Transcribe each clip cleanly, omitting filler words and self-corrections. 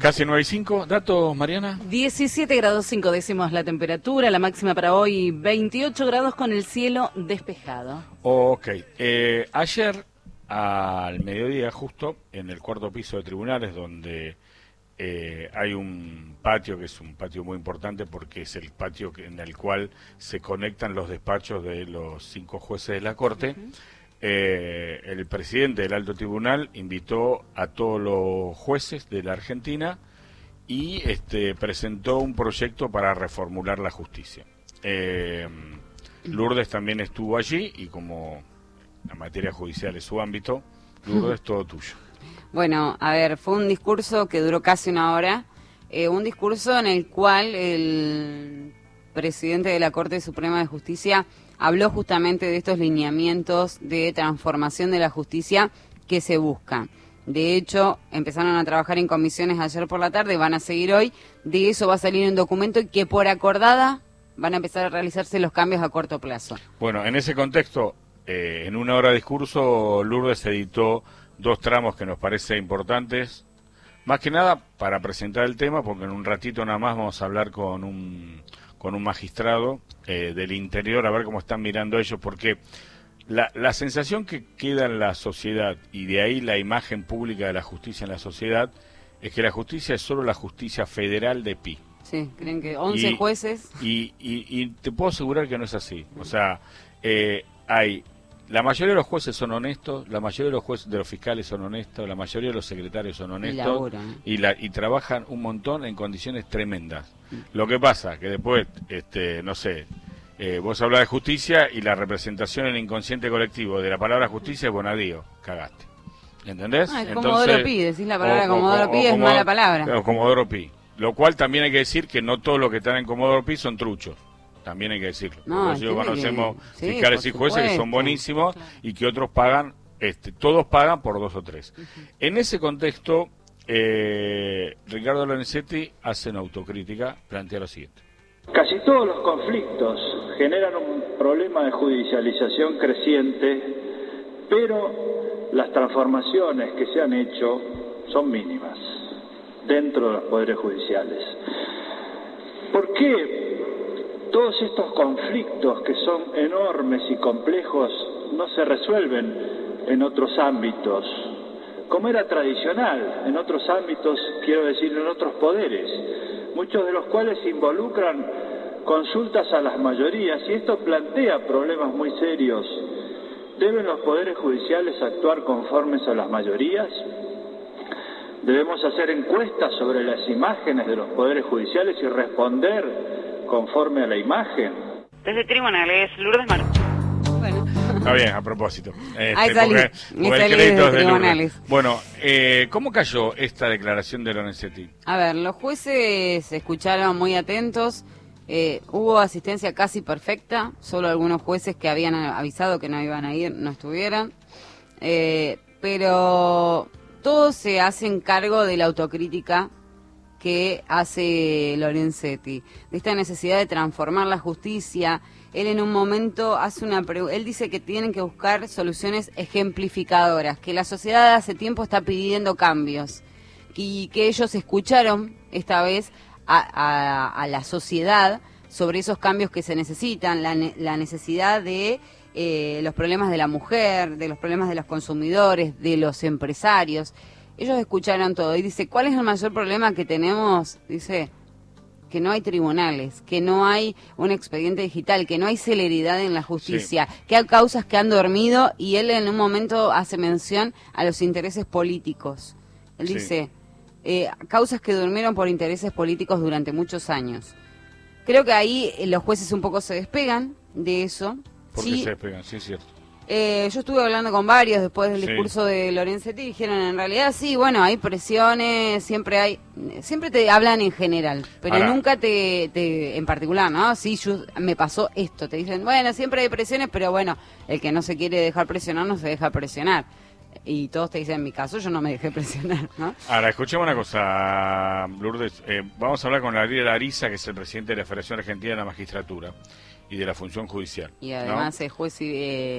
Casi 9:05. ¿Datos, Mariana? 17 grados 5 décimos la temperatura, la máxima para hoy 28 grados con el cielo despejado. Ok. Ayer al mediodía, justo en el cuarto piso de tribunales, donde hay un patio que es un patio muy importante porque es el patio en el cual se conectan los despachos de los 5 jueces de la Corte. El presidente del Alto Tribunal invitó a todos los jueces de la Argentina y presentó un proyecto para reformular la justicia. Lourdes también estuvo allí y como la materia judicial es su ámbito, Lourdes, todo tuyo. Bueno, a ver, fue un discurso que duró casi una hora, un discurso en el cual el presidente de la Corte Suprema de Justicia habló justamente de estos lineamientos de transformación de la justicia que se buscan. De hecho, empezaron a trabajar en comisiones ayer por la tarde, van a seguir hoy. De eso va a salir un documento y que por acordada van a empezar a realizarse los cambios a corto plazo. Bueno, en ese contexto, en una hora de discurso, Lourdes editó 2 tramos que nos parecen importantes. Más que nada para presentar el tema, porque en un ratito nada más vamos a hablar con un magistrado del interior, a ver cómo están mirando ellos, porque la sensación que queda en la sociedad, y de ahí la imagen pública de la justicia en la sociedad, es que la justicia es solo la justicia federal de Pi. Sí, creen que 11 jueces. Y te puedo asegurar que no es así. O sea, la mayoría de los jueces son honestos, la mayoría de los jueces de los fiscales son honestos, la mayoría de los secretarios son honestos y trabajan un montón en condiciones tremendas. Lo que pasa que después, no sé, vos hablás de justicia y la representación en el inconsciente colectivo de la palabra justicia es bonadío, cagaste. ¿Entendés? Es Comodoro Pi, decís la palabra Comodoro Pi es mala palabra. O Comodoro Pi. Lo cual también hay que decir que no todos los que están en Comodoro Pi son truchos. También hay que decirlo. No, conocemos fiscales y jueces que son buenísimos y que otros pagan, todos pagan por 2 o 3. En ese contexto, Ricardo Lorenzetti hace una autocrítica, plantea lo siguiente. Casi todos los conflictos generan un problema de judicialización creciente, pero las transformaciones que se han hecho son mínimas dentro de los poderes judiciales. ¿Por qué todos estos conflictos que son enormes y complejos no se resuelven en otros ámbitos, como era tradicional, en otros ámbitos, quiero decir, en otros poderes, muchos de los cuales involucran consultas a las mayorías, y esto plantea problemas muy serios? ¿Deben los poderes judiciales actuar conformes a las mayorías? ¿Debemos hacer encuestas sobre las imágenes de los poderes judiciales y responder conforme a la imagen? Desde tribunales, Lourdes Mar. Bueno. Está bien, a propósito. Ahí salí, porque el crédito de tribunales. Bueno, ¿cómo cayó esta declaración de Lorenzetti? A ver, los jueces se escucharon muy atentos, hubo asistencia casi perfecta, solo algunos jueces que habían avisado que no iban a ir no estuvieron, pero todos se hacen cargo de la autocrítica que hace Lorenzetti, de esta necesidad de transformar la justicia. Él en un momento hace él dice que tienen que buscar soluciones ejemplificadoras, que la sociedad hace tiempo está pidiendo cambios y que ellos escucharon esta vez a la sociedad sobre esos cambios que se necesitan, la necesidad de los problemas de la mujer, de los problemas de los consumidores, de los empresarios. Ellos escucharon todo y dice, ¿cuál es el mayor problema que tenemos? Dice, que no hay tribunales, que no hay un expediente digital, que no hay celeridad en la justicia, que hay causas que han dormido, y él en un momento hace mención a los intereses políticos. Él dice, causas que durmieron por intereses políticos durante muchos años. Creo que ahí los jueces un poco se despegan de eso. ¿Por qué se despegan? Sí, es cierto. Yo estuve hablando con varios después del discurso de Lorenzetti y dijeron, en realidad sí, bueno, hay presiones, siempre te hablan en general, pero ahora, nunca te en particular, ¿no? Sí, me pasó esto, te dicen, bueno, siempre hay presiones, pero bueno, el que no se quiere dejar presionar no se deja presionar. Y todos te dicen, en mi caso yo no me dejé presionar, ¿no? Ahora, escuchemos una cosa, Lourdes, vamos a hablar con Gabriel Ariza, que es el presidente de la Federación Argentina de la Magistratura y de la Función Judicial. Y además es juez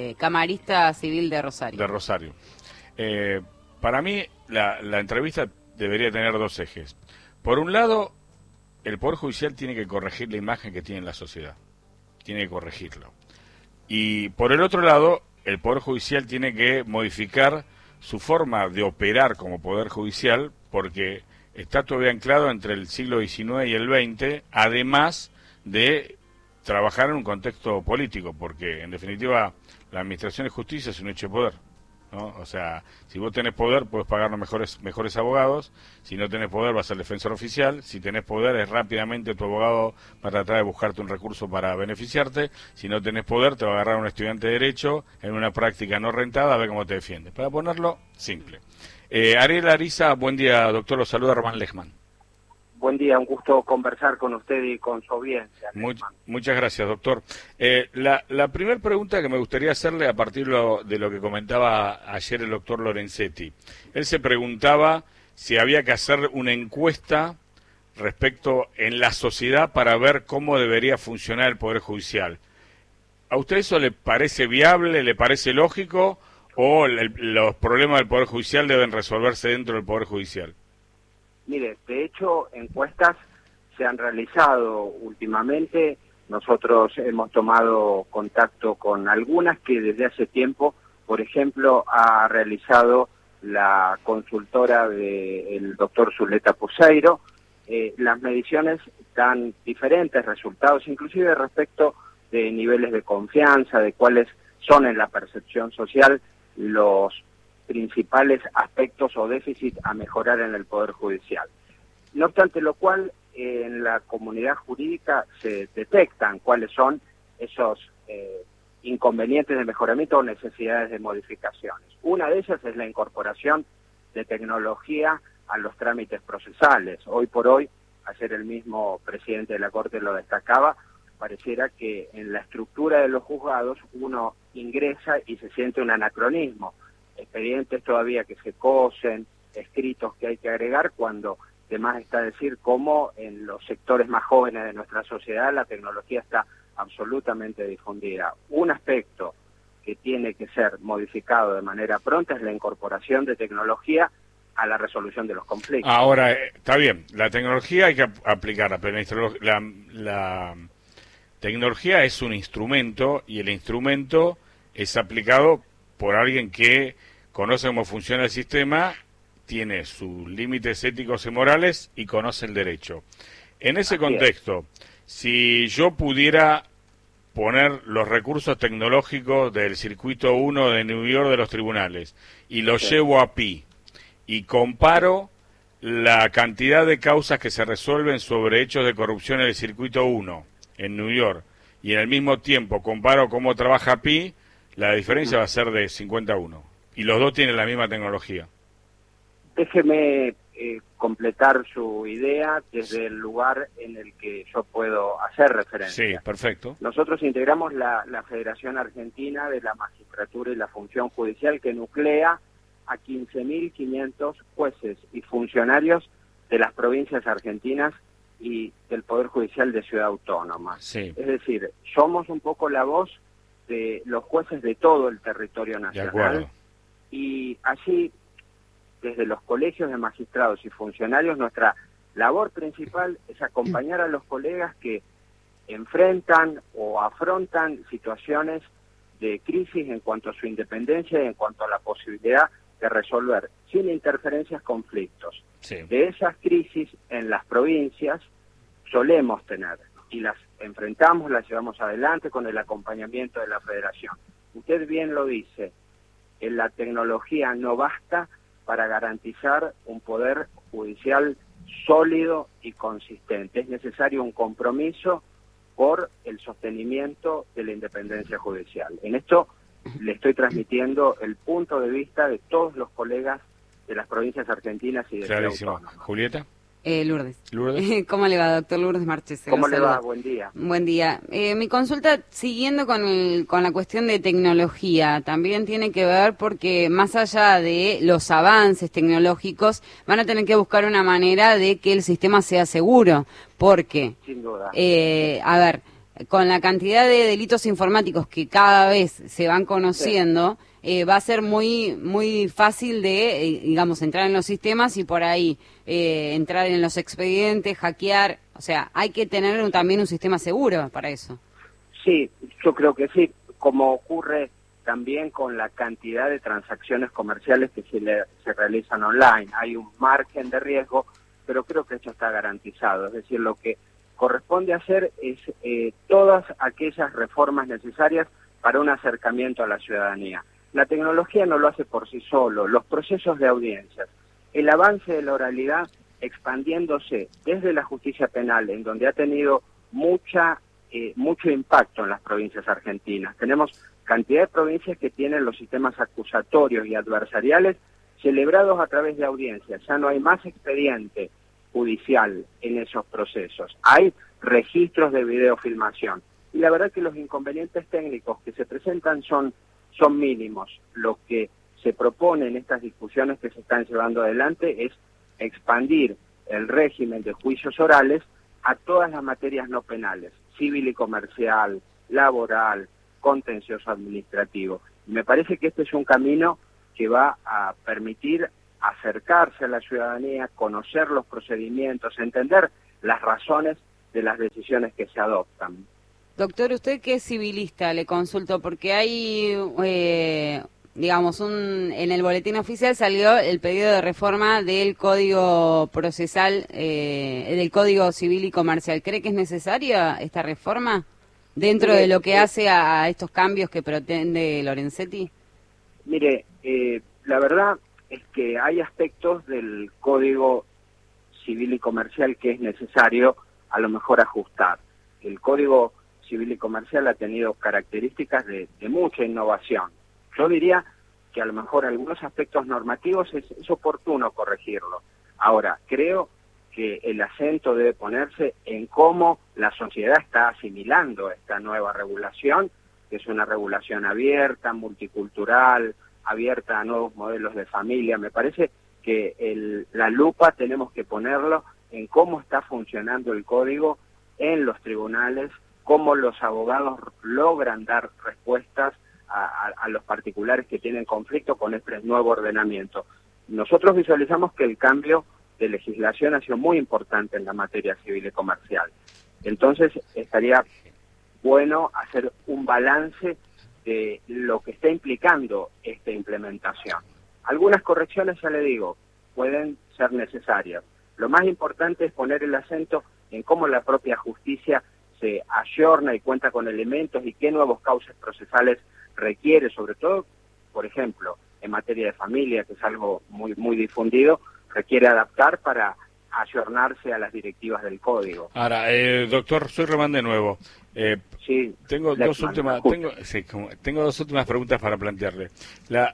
camarista civil de Rosario. De Rosario. Para mí, la entrevista debería tener dos ejes. Por un lado, el Poder Judicial tiene que corregir la imagen que tiene en la sociedad. Tiene que corregirlo. Y por el otro lado, el Poder Judicial tiene que modificar su forma de operar como Poder Judicial, porque está todavía anclado entre el siglo XIX y el XX, además de trabajar en un contexto político, porque en definitiva la administración de justicia es un hecho de poder, ¿no? O sea, si vos tenés poder, podés pagar los mejores abogados. Si no tenés poder, vas al defensor oficial. Si tenés poder, es rápidamente tu abogado para tratar de buscarte un recurso para beneficiarte. Si no tenés poder, te va a agarrar un estudiante de Derecho en una práctica no rentada a ver cómo te defiende. Para ponerlo simple. Ariel Ariza, buen día, doctor. Lo saluda Román Lechman. Buen día, un gusto conversar con usted y con su audiencia. Muchas gracias, doctor. La primera pregunta que me gustaría hacerle a partir de lo que comentaba ayer el doctor Lorenzetti. Él se preguntaba si había que hacer una encuesta respecto en la sociedad para ver cómo debería funcionar el Poder Judicial. ¿A usted eso le parece viable, le parece lógico, o los problemas del Poder Judicial deben resolverse dentro del Poder Judicial? Mire, de hecho, encuestas se han realizado últimamente. Nosotros hemos tomado contacto con algunas que desde hace tiempo, por ejemplo, ha realizado la consultora del doctor Zuleta Puseiro. Las mediciones dan diferentes resultados, inclusive respecto de niveles de confianza, de cuáles son en la percepción social los principales aspectos o déficits a mejorar en el Poder Judicial. No obstante lo cual, en la comunidad jurídica se detectan cuáles son esos inconvenientes de mejoramiento o necesidades de modificaciones. Una de ellas es la incorporación de tecnología a los trámites procesales. Hoy por hoy, ayer el mismo presidente de la Corte lo destacaba, pareciera que en la estructura de los juzgados uno ingresa y se siente un anacronismo. Expedientes todavía que se cosen, escritos que hay que agregar, cuando además está decir cómo en los sectores más jóvenes de nuestra sociedad la tecnología está absolutamente difundida. Un aspecto que tiene que ser modificado de manera pronta es la incorporación de tecnología a la resolución de los conflictos. Ahora, está bien, la tecnología hay que aplicarla, pero la tecnología es un instrumento y el instrumento es aplicado por alguien que conoce cómo funciona el sistema, tiene sus límites éticos y morales y conoce el derecho. En ese contexto, si yo pudiera poner los recursos tecnológicos del circuito 1 de New York de los tribunales y los llevo a Pi y comparo la cantidad de causas que se resuelven sobre hechos de corrupción en el circuito 1 en New York y en el mismo tiempo comparo cómo trabaja Pi, la diferencia va a ser de 50-1. Y los dos tienen la misma tecnología. Déjeme completar su idea desde el lugar en el que yo puedo hacer referencia. Sí, perfecto. Nosotros integramos la Federación Argentina de la Magistratura y la Función Judicial, que nuclea a 15.500 jueces y funcionarios de las provincias argentinas y del Poder Judicial de Ciudad Autónoma. Sí. Es decir, somos un poco la voz de los jueces de todo el territorio nacional. De acuerdo. Y allí, desde los colegios de magistrados y funcionarios, nuestra labor principal es acompañar a los colegas que enfrentan o afrontan situaciones de crisis en cuanto a su independencia y en cuanto a la posibilidad de resolver sin interferencias conflictos. Sí. De esas crisis en las provincias solemos tener y las enfrentamos, las llevamos adelante con el acompañamiento de la Federación. Usted bien lo dice, la tecnología no basta para garantizar un poder judicial sólido y consistente. Es necesario un compromiso por el sostenimiento de la independencia judicial. En esto le estoy transmitiendo el punto de vista de todos los colegas de las provincias argentinas y de Ciudad Autónoma. Julieta. Lourdes. Lourdes. ¿Cómo le va, doctor Lourdes Marchese? ¿Cómo le va? Buen día. Buen día. Mi consulta, siguiendo con la cuestión de tecnología, también tiene que ver porque más allá de los avances tecnológicos, van a tener que buscar una manera de que el sistema sea seguro, porque, Sin duda. A ver, con la cantidad de delitos informáticos que cada vez se van conociendo, va a ser muy fácil de, digamos, entrar en los sistemas y por ahí entrar en los expedientes, hackear. O sea, hay que tener también un sistema seguro para eso. Sí, yo creo que sí, como ocurre también con la cantidad de transacciones comerciales que se realizan online. Hay un margen de riesgo, pero creo que eso está garantizado. Es decir, lo que corresponde hacer es todas aquellas reformas necesarias para un acercamiento a la ciudadanía. La tecnología no lo hace por sí solo, los procesos de audiencias, el avance de la oralidad expandiéndose desde la justicia penal, en donde ha tenido mucho impacto en las provincias argentinas. Tenemos cantidad de provincias que tienen los sistemas acusatorios y adversariales celebrados a través de audiencias. Ya no hay más expediente judicial en esos procesos. Hay registros de videofilmación. Y la verdad que los inconvenientes técnicos que se presentan son mínimos. Lo que se propone en estas discusiones que se están llevando adelante es expandir el régimen de juicios orales a todas las materias no penales, civil y comercial, laboral, contencioso administrativo. Y me parece que este es un camino que va a permitir acercarse a la ciudadanía, conocer los procedimientos, entender las razones de las decisiones que se adoptan. Doctor, usted que es civilista, le consulto, porque hay, digamos, en el boletín oficial salió el pedido de reforma del Código Procesal, del Código Civil y Comercial. ¿Cree que es necesaria esta reforma dentro de lo que hace a estos cambios que pretende Lorenzetti? Mire, la verdad es que hay aspectos del Código Civil y Comercial que es necesario a lo mejor ajustar. El Código Civil y Comercial ha tenido características de mucha innovación. Yo diría que a lo mejor algunos aspectos normativos es oportuno corregirlo. Ahora, creo que el acento debe ponerse en cómo la sociedad está asimilando esta nueva regulación, que es una regulación abierta, multicultural, abierta a nuevos modelos de familia. Me parece que la lupa tenemos que ponerlo en cómo está funcionando el código en los tribunales, cómo los abogados logran dar respuestas a los particulares que tienen conflicto con este nuevo ordenamiento. Nosotros visualizamos que el cambio de legislación ha sido muy importante en la materia civil y comercial. Entonces, estaría bueno hacer un balance de lo que está implicando esta implementación. Algunas correcciones, ya le digo, pueden ser necesarias. Lo más importante es poner el acento en cómo la propia justicia se ayorna y cuenta con elementos y qué nuevos cauces procesales requiere, sobre todo, por ejemplo, en materia de familia, que es algo muy difundido, requiere adaptar para ayornarse a las directivas del código. Ahora, doctor, soy Román de nuevo. Sí, tengo dos últimas preguntas para plantearle. La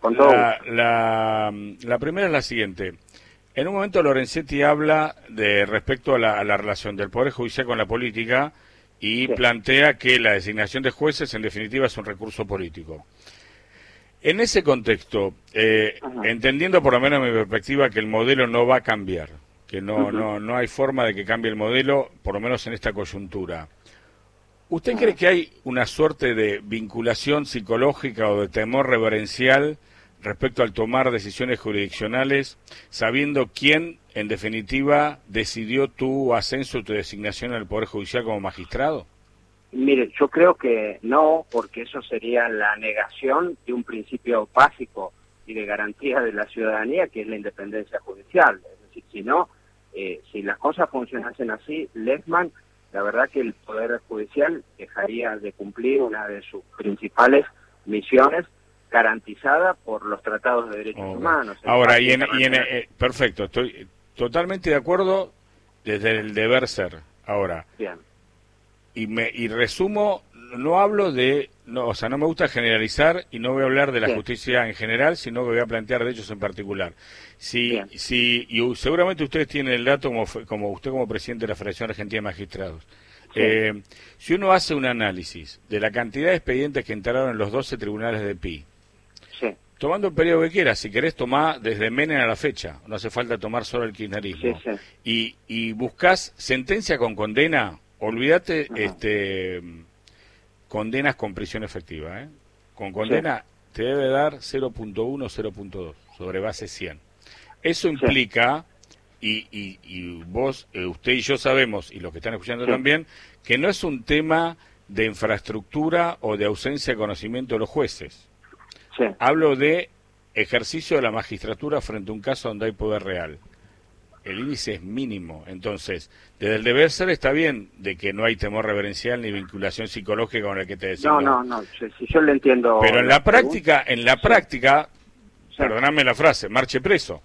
primera es la siguiente. En un momento Lorenzetti habla respecto a la relación del Poder Judicial con la política y plantea que la designación de jueces en definitiva es un recurso político. En ese contexto, entendiendo por lo menos mi perspectiva que el modelo no va a cambiar, que no hay forma de que cambie el modelo, por lo menos en esta coyuntura, ¿usted cree que hay una suerte de vinculación psicológica o de temor reverencial respecto al tomar decisiones jurisdiccionales, sabiendo quién, en definitiva, decidió tu ascenso, tu designación al Poder Judicial como magistrado? Mire, yo creo que no, porque eso sería la negación de un principio básico y de garantía de la ciudadanía, que es la independencia judicial. Es decir, si no, si las cosas funcionasen así, Lehmann, la verdad que el Poder Judicial dejaría de cumplir una de sus principales misiones, garantizada por los tratados de derechos humanos. Ahora, perfecto, estoy totalmente de acuerdo desde el deber ser. Ahora, bien. Y resumo, no hablo no me gusta generalizar y no voy a hablar de la justicia en general, sino que voy a plantear de hechos en particular. Y seguramente ustedes tienen el dato como usted como presidente de la Federación Argentina de Magistrados. Si uno hace un análisis de la cantidad de expedientes que entraron en los 12 tribunales de PI, tomando el periodo que quieras, si querés tomar desde Menem a la fecha, no hace falta tomar solo el kirchnerismo, y buscás sentencia con condena, olvídate condenas con prisión efectiva, con condena te debe dar 0.1, 0.2 sobre base 100. Eso implica, y vos, usted y yo sabemos, y los que están escuchando también, que no es un tema de infraestructura o de ausencia de conocimiento de los jueces. Hablo de ejercicio de la magistratura frente a un caso donde hay poder real. El índice es mínimo, entonces, desde el deber ser está bien de que no hay temor reverencial ni vinculación psicológica con el que te decimos. No, si yo le entiendo. Pero en la práctica, perdóname la frase, marche preso.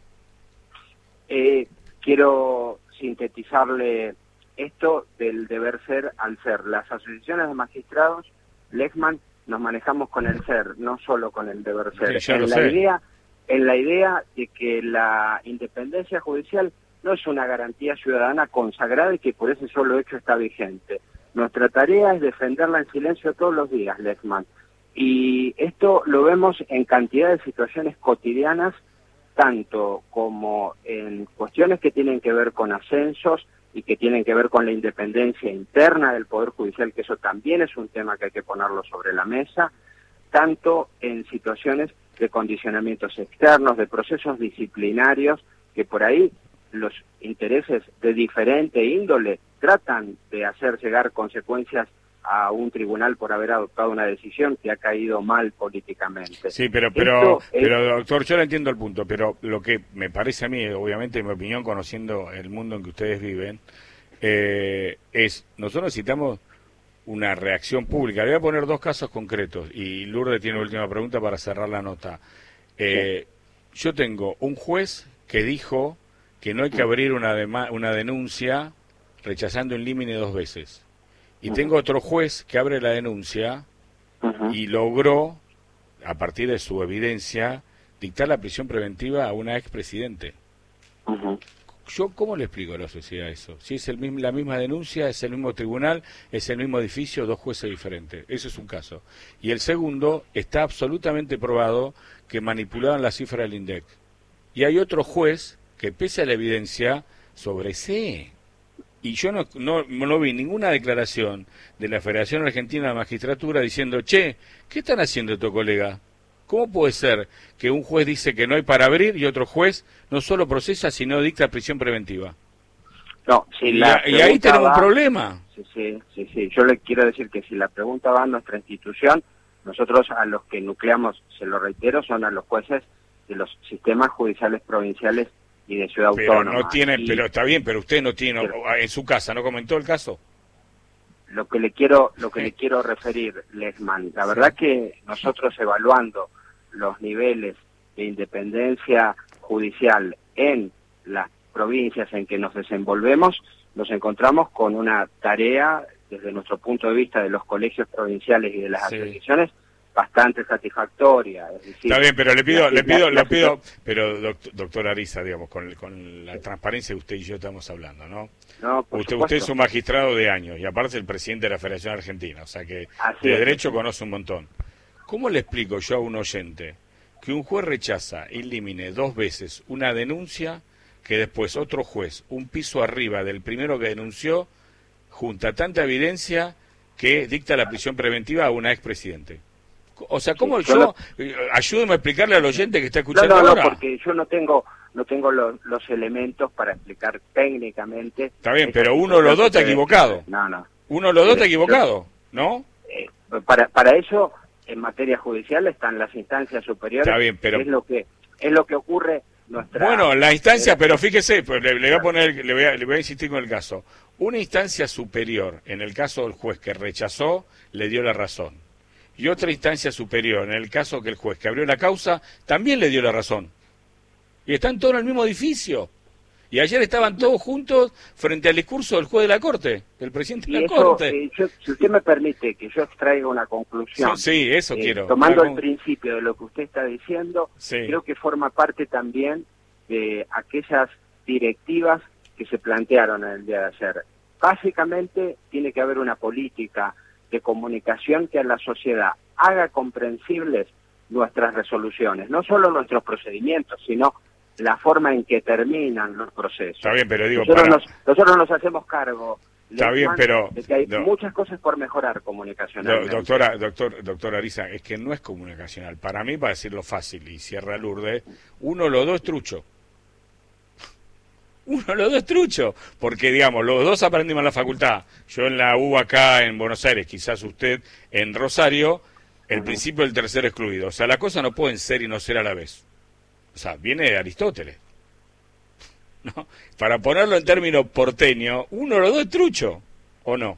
Quiero sintetizarle esto del deber ser al ser. Las asociaciones de magistrados, Lechman, nos manejamos con el ser, no solo con el deber ser. Sí, En la idea de que la independencia judicial no es una garantía ciudadana consagrada y que por ese solo hecho está vigente. Nuestra tarea es defenderla en silencio todos los días, Lechman. Y esto lo vemos en cantidad de situaciones cotidianas, tanto como en cuestiones que tienen que ver con ascensos y que tienen que ver con la independencia interna del Poder Judicial, que eso también es un tema que hay que ponerlo sobre la mesa, tanto en situaciones de condicionamientos externos, de procesos disciplinarios, que por ahí los intereses de diferente índole tratan de hacer llegar consecuencias a un tribunal por haber adoptado una decisión que ha caído mal políticamente. Sí, pero doctor, yo le entiendo el punto, pero lo que me parece a mí, obviamente en mi opinión, conociendo el mundo en que ustedes viven, nosotros necesitamos una reacción pública. Le voy a poner dos casos concretos, y Lourdes tiene una última pregunta para cerrar la nota. Yo tengo un juez que dijo que no hay que abrir una denuncia rechazando en límite 2 veces. Y tengo otro juez que abre la denuncia y logró, a partir de su evidencia, dictar la prisión preventiva a una expresidente. ¿Yo cómo le explico a la sociedad eso? Si es la misma denuncia, es el mismo tribunal, es el mismo edificio, 2 jueces diferentes. Ese es un caso. Y el segundo, está absolutamente probado que manipulaban la cifra del INDEC. Y hay otro juez que, pese a la evidencia, sobresee. Y yo no vi ninguna declaración de la Federación Argentina de la Magistratura diciendo, che, ¿qué están haciendo tu colega? ¿Cómo puede ser que un juez dice que no hay para abrir y otro juez no solo procesa, sino dicta prisión preventiva? No, y ahí tenemos un problema. Sí. Yo le quiero decir que si la pregunta va a nuestra institución, nosotros a los que nucleamos, se lo reitero, son a los jueces de los sistemas judiciales provinciales y de Ciudad Autónoma. Pero está bien, pero usted no tiene, en su casa, ¿no comentó el caso? Lo que le quiero referir, Lechman, la verdad que nosotros evaluando los niveles de independencia judicial en las provincias en que nos desenvolvemos, nos encontramos con una tarea, desde nuestro punto de vista de los colegios provinciales y de las asociaciones, bastante satisfactoria. Es decir, está bien, pero le pido, pero doctor Ariza, digamos, con la transparencia que usted y yo estamos hablando, ¿no? Usted es un magistrado de años y aparte es el presidente de la Federación Argentina, o sea que de derecho conoce un montón. ¿Cómo le explico yo a un oyente que un juez rechaza in limine 2 veces una denuncia que después otro juez, un piso arriba del primero que denunció, junta tanta evidencia que dicta la prisión preventiva a una expresidente? O sea, ¿cómo ayúdeme a explicarle al oyente que está escuchando ahora? No, porque yo no tengo los elementos para explicar técnicamente. Está bien, pero uno de los dos está equivocado. Uno de los dos está equivocado, ¿no? Para eso, en materia judicial están las instancias superiores. Está bien, pero es lo que ocurre nuestra. Bueno, la instancia, pero fíjese, pues le voy a insistir con el caso. Una instancia superior, en el caso del juez que rechazó, le dio la razón. Y otra instancia superior, en el caso que el juez que abrió la causa, también le dio la razón. Y están todos en el mismo edificio. Y ayer estaban todos juntos frente al discurso del juez de la Corte, del presidente de la Corte. Si usted me permite que yo extraiga una conclusión. Sí, eso quiero. Tomando el principio de lo que usted está diciendo, creo que forma parte también de aquellas directivas que se plantearon en el día de ayer. Básicamente tiene que haber una política de comunicación que a la sociedad haga comprensibles nuestras resoluciones, no solo nuestros procedimientos, sino la forma en que terminan los procesos. Está bien, pero digo, nosotros nos hacemos cargo Está bien, pero de que hay muchas cosas por mejorar comunicacionalmente. Doctor Ariza, es que no es comunicacional. Para mí, para decirlo fácil, y cierra Lourdes, uno, los dos es trucho. Uno, los dos es trucho. Porque, digamos, los dos aprendimos en la facultad. Yo en la U acá en Buenos Aires, quizás usted en Rosario, el principio del tercero excluido. O sea, las cosas no pueden ser y no ser a la vez. O sea, viene de Aristóteles. ¿No? Para ponerlo en términos porteños, uno, los dos es trucho, ¿o no?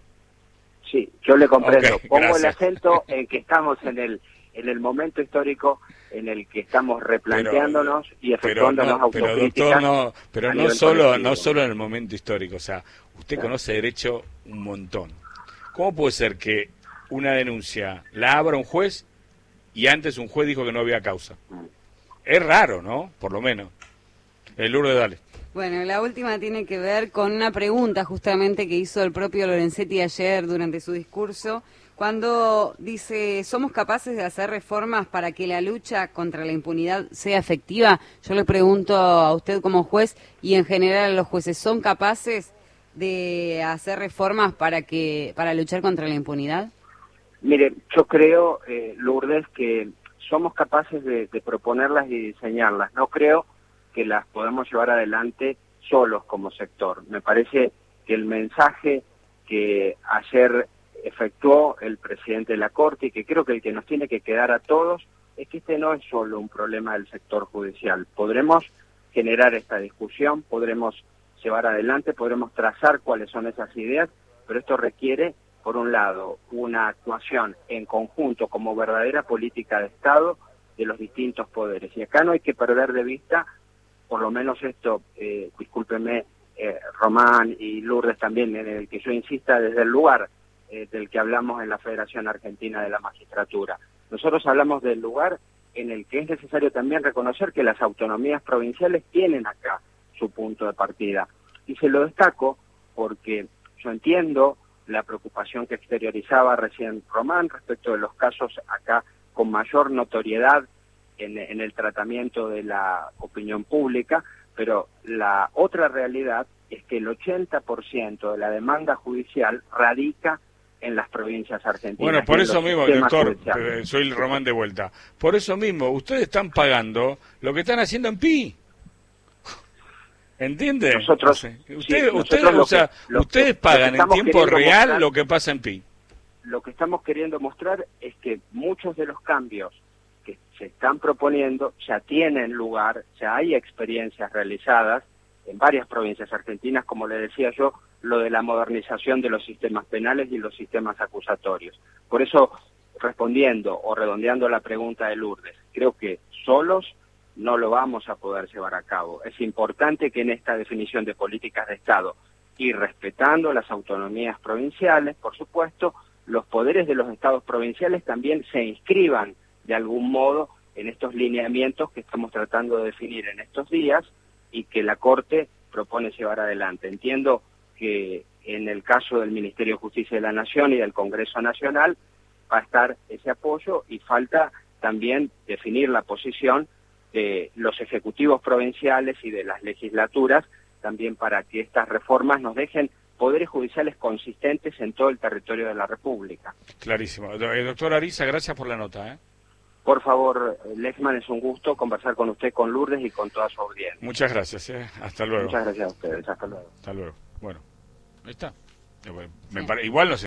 Sí, yo le comprendo. Okay, pongo gracias. el acento en que estamos en el momento histórico en el que estamos replanteándonos y efectuándonos autocríticas. Pero no solo en el momento histórico. O sea, usted conoce derecho un montón. ¿Cómo puede ser que una denuncia la abra un juez y antes un juez dijo que no había causa? Es raro, ¿no? Por lo menos. Lourdes, dale. Bueno, la última tiene que ver con una pregunta justamente que hizo el propio Lorenzetti ayer durante su discurso, cuando dice, ¿somos capaces de hacer reformas para que la lucha contra la impunidad sea efectiva? Yo le pregunto a usted como juez y en general a los jueces, ¿son capaces de hacer reformas para luchar contra la impunidad? Mire, yo creo, Lourdes, que somos capaces de proponerlas y diseñarlas. No creo que las podemos llevar adelante solos como sector. Me parece que el mensaje que ayer efectuó el presidente de la Corte, y que creo que el que nos tiene que quedar a todos, es que este no es solo un problema del sector judicial. Podremos generar esta discusión, podremos llevar adelante, podremos trazar cuáles son esas ideas, pero esto requiere, por un lado, una actuación en conjunto como verdadera política de Estado de los distintos poderes. Y acá no hay que perder de vista, por lo menos esto, discúlpenme, Román y Lourdes también, en el que yo insista desde el lugar del que hablamos en la Federación Argentina de la Magistratura. Nosotros hablamos del lugar en el que es necesario también reconocer que las autonomías provinciales tienen acá su punto de partida. Y se lo destaco porque yo entiendo la preocupación que exteriorizaba recién Román respecto de los casos acá con mayor notoriedad en el tratamiento de la opinión pública, pero la otra realidad es que el 80% de la demanda judicial radica en las provincias argentinas. Bueno, por eso mismo, doctor, soy Román de vuelta. vuelta. Por eso mismo, ustedes están pagando lo que están haciendo en PI. ¿Entiende? Nosotros, ustedes pagan en tiempo real lo que pasa en PI. Lo que estamos queriendo mostrar es que muchos de los cambios que se están proponiendo ya tienen lugar, ya hay experiencias realizadas en varias provincias argentinas, como le decía yo, lo de la modernización de los sistemas penales y los sistemas acusatorios. Por eso, respondiendo o redondeando la pregunta de Lourdes, creo que solos no lo vamos a poder llevar a cabo. Es importante que en esta definición de políticas de Estado y respetando las autonomías provinciales, por supuesto, los poderes de los estados provinciales también se inscriban de algún modo en estos lineamientos que estamos tratando de definir en estos días y que la Corte propone llevar adelante. Entiendo que en el caso del Ministerio de Justicia de la Nación y del Congreso Nacional va a estar ese apoyo y falta también definir la posición de los ejecutivos provinciales y de las legislaturas también para que estas reformas nos dejen poderes judiciales consistentes en todo el territorio de la República. Clarísimo. Doctor Ariza, gracias por la nota. Por favor, Lexman, es un gusto conversar con usted, con Lourdes y con toda su audiencia. Muchas gracias. Hasta luego. Muchas gracias a ustedes. Hasta luego. Hasta luego. Bueno, ahí está. Igual no sé.